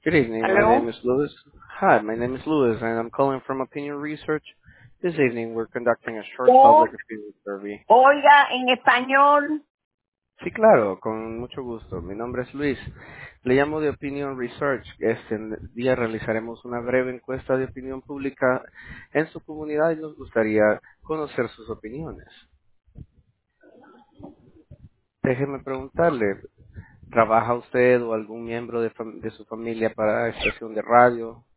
Good evening. My name Hello? is Louis. Hi, my name is Louis, and I'm calling from Opinion Research. This evening, we're conducting a short O, public opinion survey. oiga, en español. Sí, claro, con mucho gusto. Mi nombre es Luis. Le llamo de Opinion Research. Este día realizaremos una breve encuesta de opinión pública en su comunidad y nos gustaría conocer sus opiniones. Déjeme preguntarle, ¿trabaja usted o algún miembro de su familia para estación de radio?